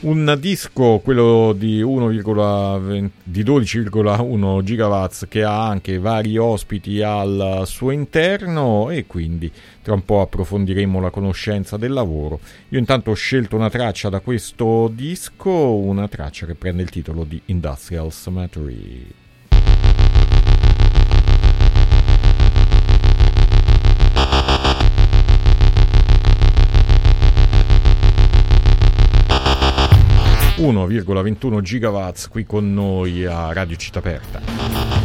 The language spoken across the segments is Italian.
Un disco, quello di 12,1 gigawatts, che ha anche vari ospiti al suo interno, e quindi tra un po' approfondiremo la conoscenza del lavoro. Io intanto ho scelto una traccia da questo disco, una traccia che prende il titolo di Industrial Cemetery. (1,21 gigawatts) qui con noi a Radio Città Aperta.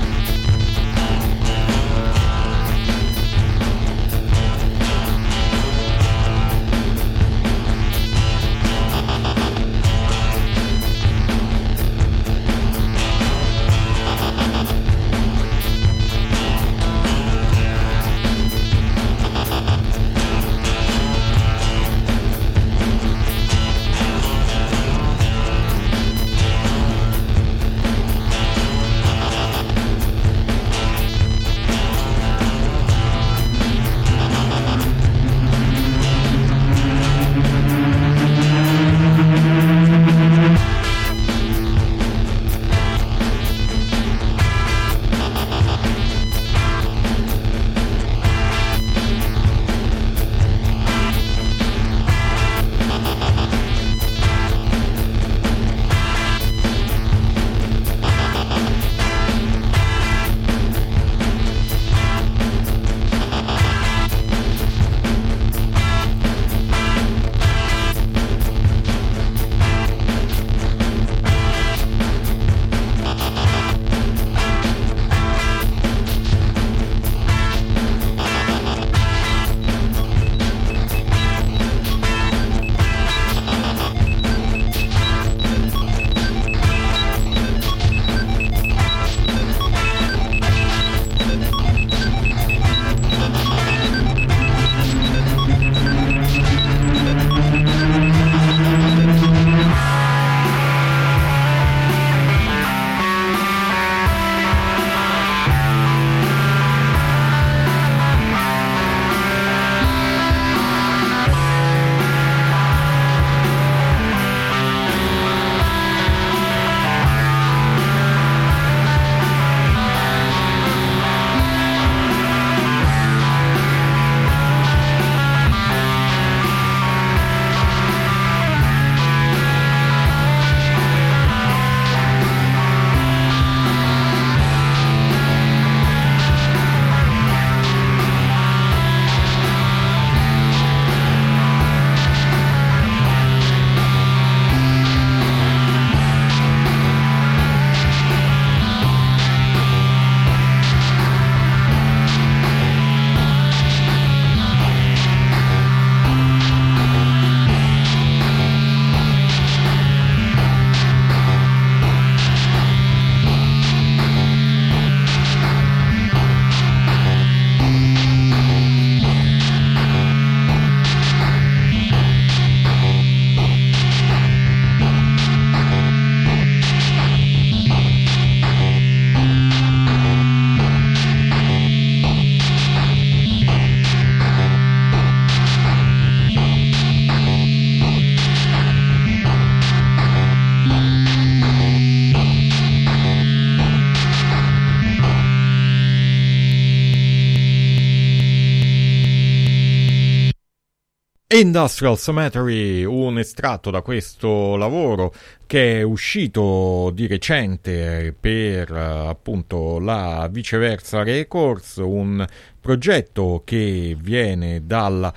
Industrial Cemetery, un estratto da questo lavoro che è uscito di recente per appunto la Viceversa Records, un progetto che viene dalla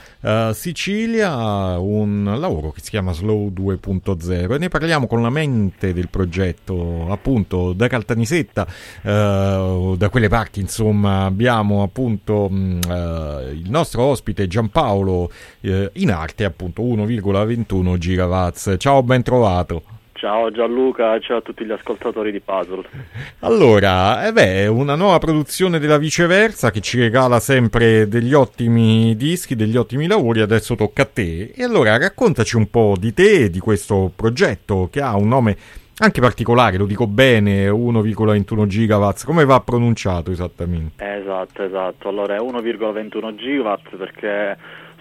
Sicilia, un lavoro che si chiama Slow 2.0, e ne parliamo con la mente del progetto, appunto da Caltanissetta, da quelle parti insomma. Abbiamo appunto il nostro ospite Giampaolo, in arte appunto 1,21 gigawatts. Ciao, ben trovato. Ciao Gianluca, ciao a tutti gli ascoltatori di Puzzle. Allora, una nuova produzione della Viceversa che ci regala sempre degli ottimi dischi, degli ottimi lavori. Adesso tocca a te. E allora raccontaci un po' di te e di questo progetto che ha un nome anche particolare, lo dico bene, 1,21 gigawatts. Come va pronunciato esattamente? Esatto. Allora è 1,21 gigawatts perché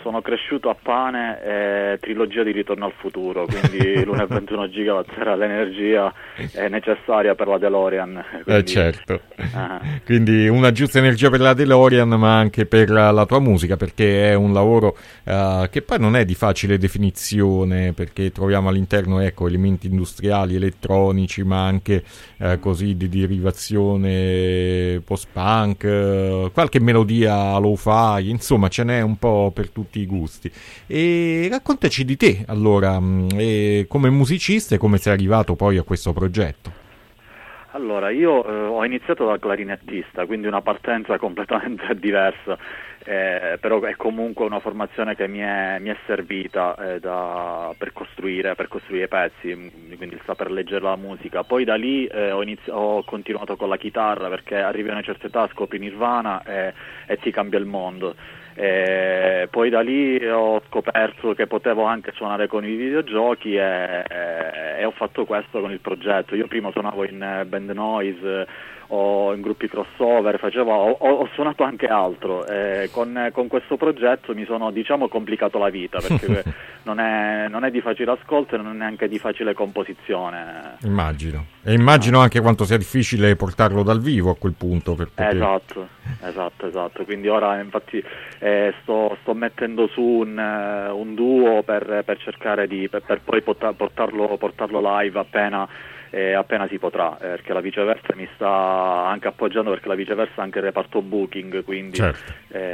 sono cresciuto a pane e trilogia di Ritorno al futuro, quindi l'1,21 gigawatt era l'energia necessaria per la DeLorean. Quindi, certo. Quindi una giusta energia per la DeLorean, ma anche per la tua musica, perché è un lavoro che poi non è di facile definizione, perché troviamo all'interno, ecco, elementi industriali, elettronici, ma anche così di derivazione post-punk, qualche melodia lo-fi, insomma ce n'è un po' per tutti i gusti. E raccontaci di te allora, come musicista, e come sei arrivato poi a questo progetto. Allora, io ho iniziato da clarinettista, quindi una partenza completamente diversa, però è comunque una formazione che mi è servita per costruire i pezzi, quindi il saper leggere la musica. Poi da lì ho continuato con la chitarra, perché arrivi a una certa età, scopri Nirvana e ti cambia il mondo. Poi da lì ho scoperto che potevo anche suonare con i videogiochi e ho fatto questo con il progetto. Io prima suonavo in band noise o in gruppi crossover, ho suonato anche altro. Con questo progetto mi sono, diciamo, complicato la vita, perché non è di facile ascolto e non è neanche di facile composizione. Immagino. E immagino anche quanto sia difficile portarlo dal vivo a quel punto. Per poter... Esatto. Quindi ora infatti sto mettendo su un duo per cercare per poi portarlo live appena si potrà, perché la Viceversa mi sta anche appoggiando, perché la Viceversa ha anche il reparto booking, quindi certo.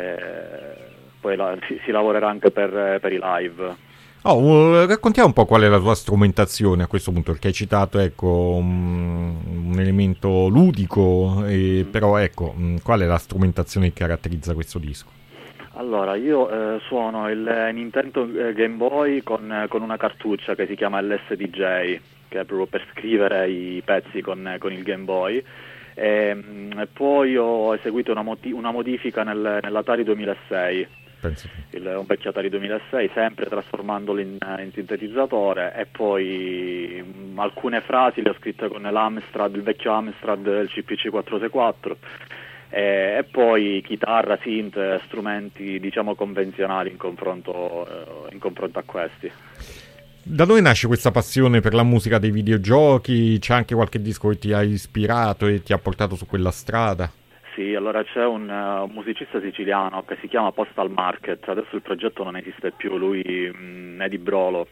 Poi si lavorerà anche per i live. Raccontiamo un po' qual è la tua strumentazione a questo punto, perché hai citato, ecco, un elemento ludico, però ecco, qual è la strumentazione che caratterizza questo disco? Allora, io suono il Nintendo Game Boy con una cartuccia che si chiama LSDJ, che è proprio per scrivere i pezzi con il Game Boy. E poi ho eseguito una modifica nell'Atari 2006. Un vecchio Atari 2006, sempre trasformandolo in sintetizzatore, e poi alcune frasi le ho scritte con il vecchio Amstrad del CPC 464, e poi chitarra, synth, strumenti, diciamo, convenzionali in confronto a questi. Da dove nasce questa passione per la musica dei videogiochi? C'è anche qualche disco che ti ha ispirato e ti ha portato su quella strada? Sì, allora c'è un musicista siciliano che si chiama Postal Market, adesso il progetto non esiste più, lui è di Brolo.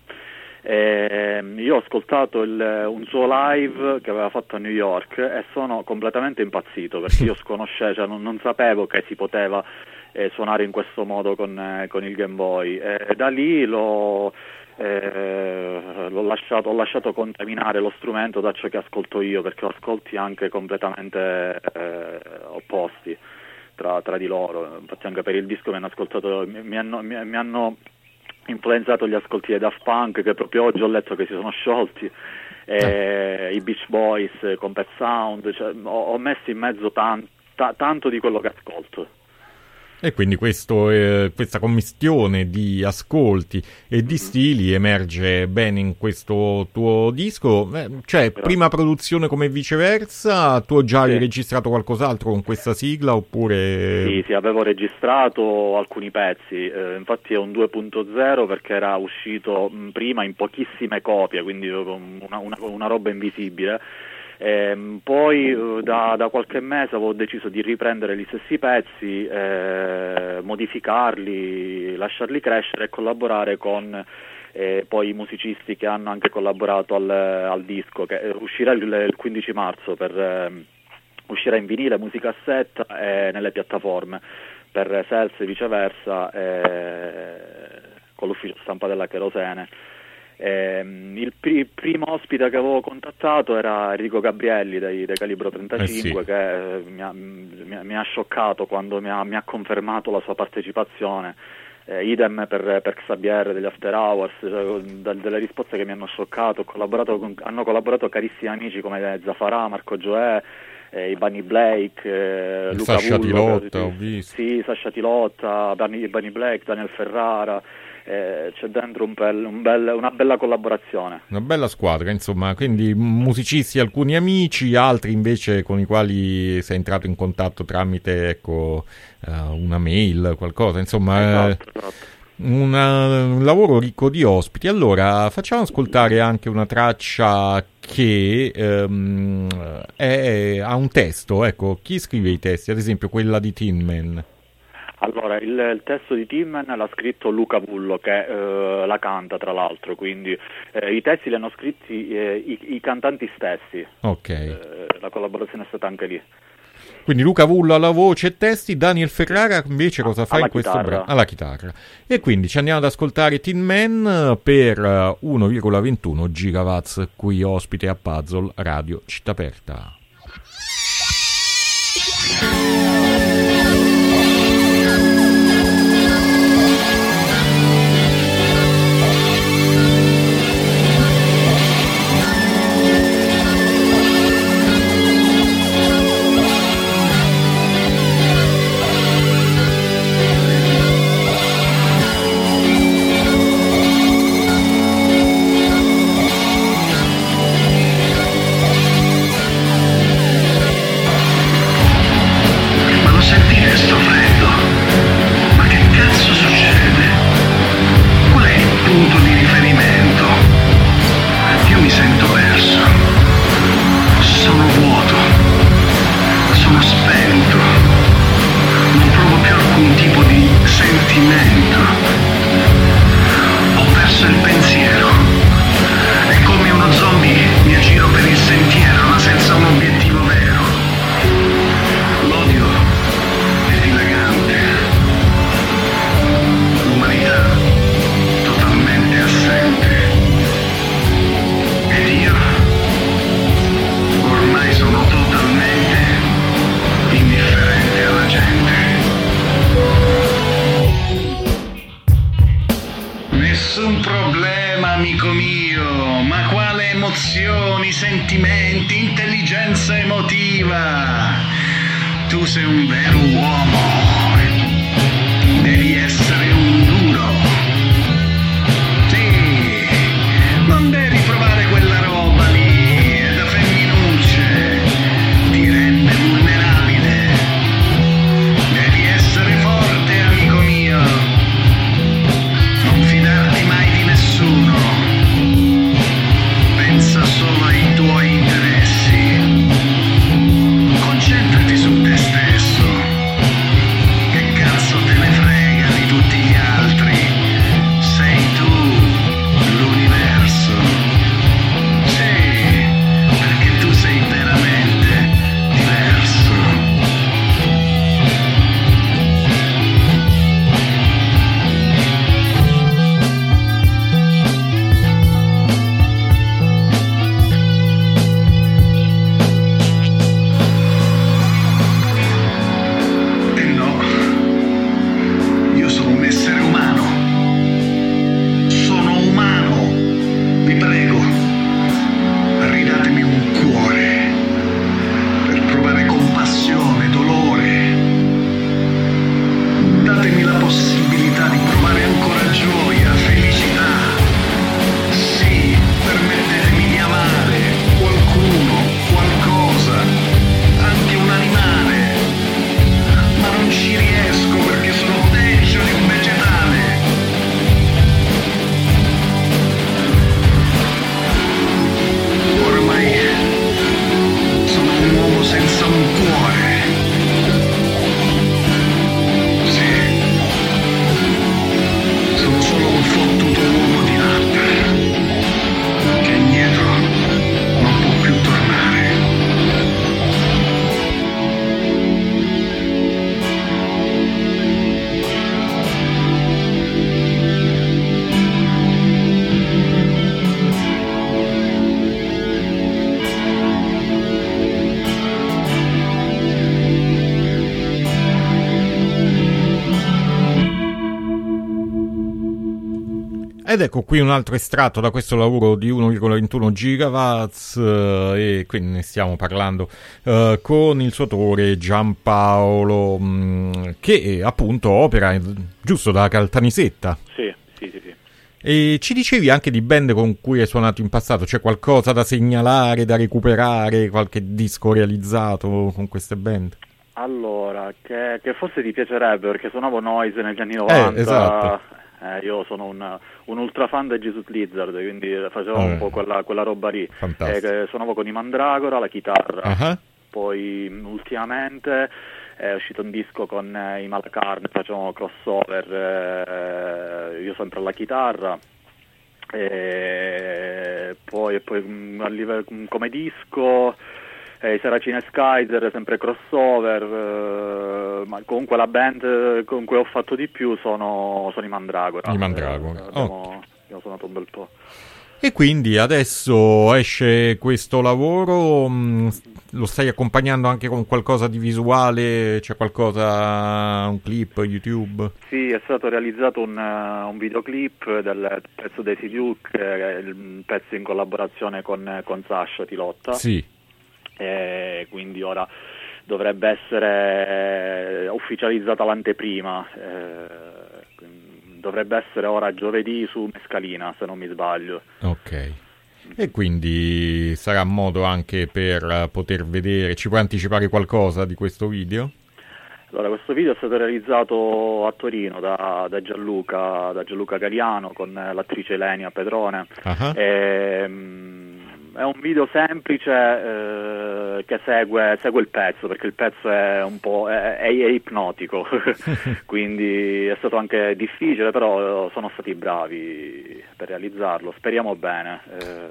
Io ho ascoltato un suo live che aveva fatto a New York e sono completamente impazzito, perché io sconoscevo, cioè non sapevo che si poteva suonare in questo modo con il Game Boy. Da lì ho lasciato contaminare lo strumento da ciò che ascolto io, perché ho ascolti anche completamente opposti tra di loro. Infatti anche per il disco mi hanno influenzato gli ascolti dei Daft Punk, che proprio oggi ho letto che si sono sciolti, i Beach Boys con Pet Sound, cioè, ho messo in mezzo tanto di quello che ascolto. E quindi questa commistione di ascolti e di stili emerge bene in questo tuo disco. Cioè, prima produzione come Viceversa, tu già hai registrato qualcos'altro con questa sigla, oppure... Sì, avevo registrato alcuni pezzi, infatti è un 2.0 perché era uscito prima in pochissime copie, quindi una roba invisibile. Poi da qualche mese avevo deciso di riprendere gli stessi pezzi, modificarli, lasciarli crescere e collaborare con poi i musicisti che hanno anche collaborato al disco, che uscirà il 15 marzo, uscirà in vinile, musicassetta e nelle piattaforme per Sels e Viceversa, con l'ufficio stampa della Cherosene. Il primo ospite che avevo contattato era Enrico Gabrielli dei Calibro 35, che mi ha scioccato quando mi ha confermato la sua partecipazione. Idem per Xavier degli After Hours, cioè, delle risposte che mi hanno scioccato. Hanno collaborato carissimi amici come Zaffarà, Marco Gioè, i Bunny Blake, Luca Sasha Vullo, Tilotta, ho visto. Sì, Sasha Tilotta, Bunny Blake, Daniel Ferrara. C'è dentro una bella collaborazione. Una bella squadra, insomma, quindi musicisti, alcuni amici, altri invece con i quali sei entrato in contatto tramite, ecco, una mail, qualcosa, insomma. Esatto. un lavoro ricco di ospiti. Allora, facciamo ascoltare anche una traccia che ha un testo. Ecco, chi scrive i testi? Ad esempio quella di Tin Man. Allora, il testo di Tin Man l'ha scritto Luca Pullo, che la canta tra l'altro, quindi i testi li hanno scritti i cantanti stessi. Ok. La collaborazione è stata anche lì. Quindi Luca Vullo alla voce e testi, Daniel Ferrara invece cosa fa alla in questo chitarra. brano? Alla chitarra. E quindi ci andiamo ad ascoltare Tin Man per 1,21 gigawatts qui ospite a Puzzle Radio Città Aperta. Ed ecco qui un altro estratto da questo lavoro di 1,21 gigawatts e quindi ne stiamo parlando con il suo autore Giampaolo che appunto opera giusto da Caltanissetta. Sì. E ci dicevi anche di band con cui hai suonato in passato, c'è qualcosa da segnalare, da recuperare, qualche disco realizzato con queste band? Allora, che forse ti piacerebbe perché suonavo Noise negli anni 90. Esatto. Io sono un ultra fan di Jesus Lizard, quindi facevo un po' quella roba lì. Suonavo con i Mandragora, la chitarra. Poi ultimamente è uscito un disco con i Malacarne, facevamo crossover, io sempre alla chitarra. E poi a livello, come disco, i Saracine Skyzer, sempre crossover, ma comunque la band con cui ho fatto di più sono i Mandragora. Abbiamo suonato un bel po'. E quindi adesso esce questo lavoro, lo stai accompagnando anche con qualcosa di visuale? C'è qualcosa, un clip, YouTube? Sì, è stato realizzato un videoclip del pezzo Daisy Duke, il pezzo in collaborazione con Sasha Tilotta. Sì. E quindi ora dovrebbe essere ufficializzata l'anteprima. Dovrebbe essere ora giovedì su Mescalina, se non mi sbaglio. Ok. E quindi sarà modo anche per poter vedere. Ci puoi anticipare qualcosa di questo video? Allora, questo video è stato realizzato a Torino da Gianluca Galiano con l'attrice Elenia Pedrone. È un video semplice che segue il pezzo, perché il pezzo è un po' è ipnotico, quindi è stato anche difficile, però sono stati bravi per realizzarlo, speriamo bene.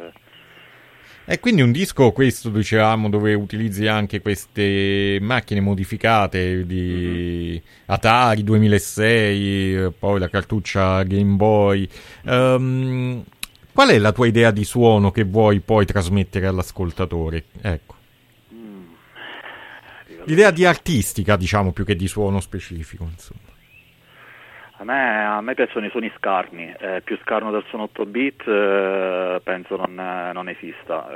E quindi un disco, questo dicevamo, dove utilizzi anche queste macchine modificate di Atari 2006, poi la cartuccia Game Boy. Qual è la tua idea di suono che vuoi poi trasmettere all'ascoltatore? Ecco. L'idea di artistica, diciamo, più che di suono specifico, insomma. A me piacciono i suoni scarni, più scarno del suono 8-bit penso non esista,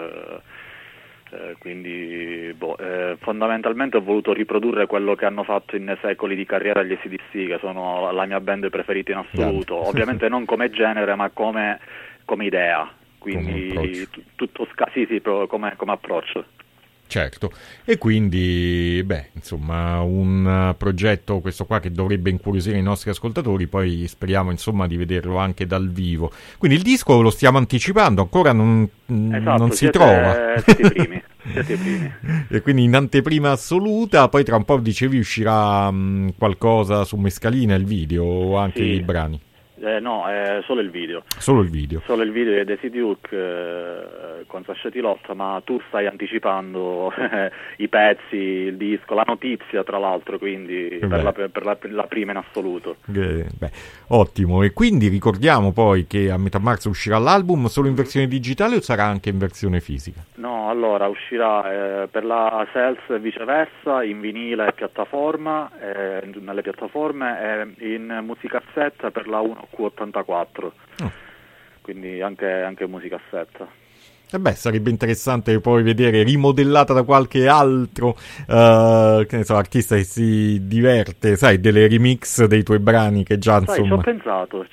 quindi fondamentalmente ho voluto riprodurre quello che hanno fatto in secoli di carriera gli AC/DC, che sono la mia band preferita in assoluto, ovviamente non come genere ma come idea, quindi tutto come approccio. Certo, e quindi, insomma, un progetto questo qua che dovrebbe incuriosire i nostri ascoltatori, poi speriamo, insomma, di vederlo anche dal vivo. Quindi il disco lo stiamo anticipando, ancora non si trova. Siete i primi. E quindi in anteprima assoluta, poi tra un po' dicevi uscirà qualcosa su Mescalina, il video, o anche i brani? No, è solo il video. Solo il video. Solo il video di Daisy Duke con Sasha Tilotta, ma tu stai anticipando i pezzi, il disco, la notizia tra l'altro, quindi per la prima in assoluto. Ottimo, e quindi ricordiamo poi che a metà marzo uscirà l'album solo in versione digitale o sarà anche in versione fisica? No, allora uscirà per la Sales e viceversa, in vinile e piattaforma, nelle piattaforme, e in musicassetta per la 1Q84, quindi anche musicassetta. Sarebbe interessante poi vedere rimodellata da qualche altro che ne so, artista che si diverte, sai, delle remix dei tuoi brani che già insomma. Ci ho pensato.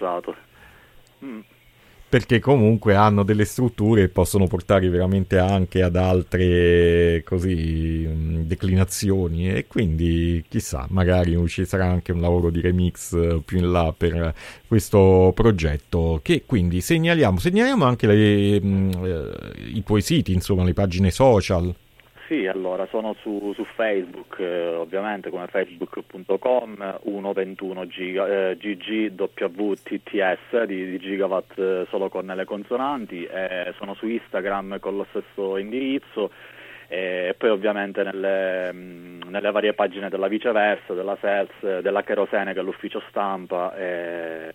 Perché comunque hanno delle strutture e possono portare veramente anche ad altre così declinazioni, e quindi chissà, magari ci sarà anche un lavoro di remix più in là per questo progetto, che quindi segnaliamo anche i tuoi siti, insomma, le pagine social. Sì, allora sono su Facebook, ovviamente, come facebook.com 121 GGWTTS di gigawatt solo con le consonanti, sono su Instagram con lo stesso indirizzo, e poi ovviamente nelle varie pagine della Viceversa, della Sales, della Cherosene, che è l'ufficio stampa, e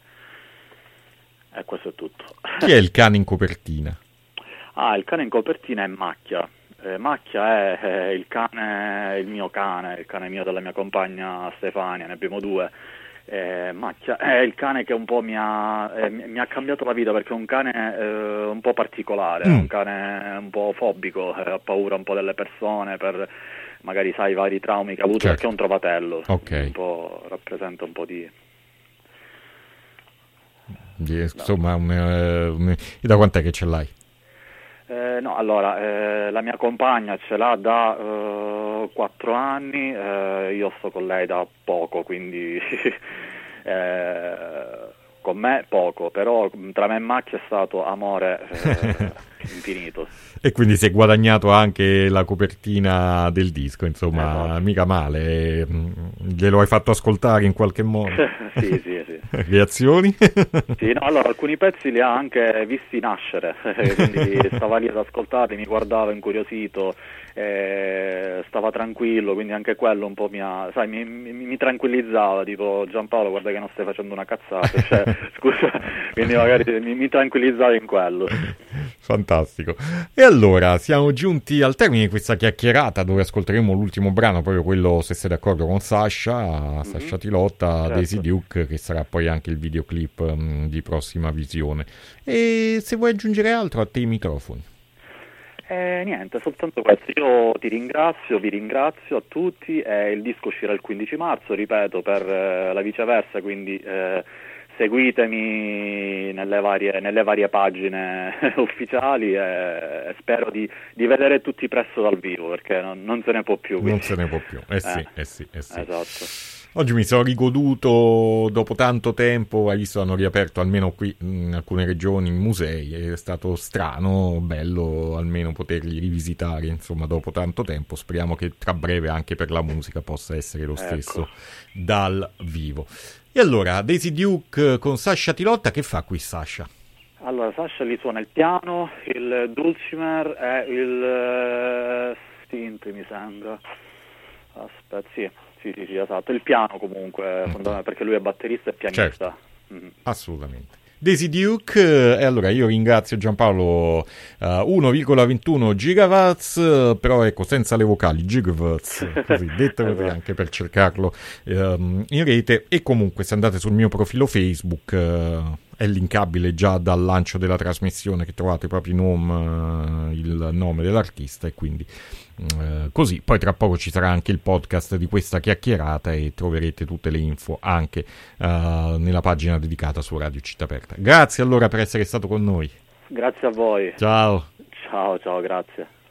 questo è tutto. Chi è il cane in copertina? Il cane in copertina è Macchia. Macchia è il mio cane, il cane mio della mia compagna Stefania, ne abbiamo due. Macchia è il cane che un po' mi ha cambiato la vita, perché è un cane un po' particolare, un cane un po' fobico, ha paura un po' delle persone, per magari sai i vari traumi che ha avuto, perché è un trovatello, un po' rappresenta un po' di... Insomma, da quant'è che ce l'hai? No, allora, la mia compagna ce l'ha da 4 anni, io sto con lei da poco, quindi Con me poco, però tra me e Macchia è stato amore infinito. E quindi si è guadagnato anche la copertina del disco, insomma, Esatto. mica male. Glielo hai fatto ascoltare in qualche modo? Sì, sì, sì. Reazioni? Sì, no, allora alcuni pezzi li ha anche visti nascere, quindi stava lì ad ascoltarli, mi guardava incuriosito, stava tranquillo, quindi anche quello un po' mi tranquillizzava, tipo Giampaolo guarda che non stai facendo una cazzata, cioè, scusa, quindi magari mi tranquillizzava in quello. Fantastico. E allora siamo giunti al termine di questa chiacchierata dove ascolteremo l'ultimo brano, proprio quello, se sei d'accordo, con Sasha Tilotta, Certo. Daisy Duke, che sarà poi anche il videoclip di prossima visione. E se vuoi aggiungere altro, a te i microfoni. Niente, soltanto questo. Io ti ringrazio, vi ringrazio a tutti. Il disco uscirà il 15 marzo, ripeto, per la viceversa, quindi seguitemi nelle varie pagine ufficiali e spero di vedere tutti presto dal vivo, perché non se ne può più. Quindi. Non se ne può più, sì. Esatto. Oggi mi sono rigoduto, dopo tanto tempo, hai visto, hanno riaperto almeno qui in alcune regioni i musei, è stato strano, bello almeno poterli rivisitare, insomma, dopo tanto tempo. Speriamo che tra breve anche per la musica possa essere lo stesso dal vivo. E allora, Daisy Duke con Sasha Tilotta, che fa qui Sasha? Allora, Sasha lì suona il piano, il dulcimer e il synth, mi sembra. Aspetta, sì, esatto. Il piano comunque, perché lui è batterista e pianista. Certo. Assolutamente. Daisy Duke, e allora io ringrazio Giampaolo, 1,21 gigawatts, però ecco senza le vocali, gigawatts, così detto così, anche per cercarlo in rete. E comunque se andate sul mio profilo Facebook è linkabile già dal lancio della trasmissione, che trovate proprio il nome dell'artista, e quindi così poi tra poco ci sarà anche il podcast di questa chiacchierata e troverete tutte le info anche nella pagina dedicata su Radio Città Aperta. Grazie allora per essere stato con noi. Grazie a voi. Ciao. Ciao, grazie.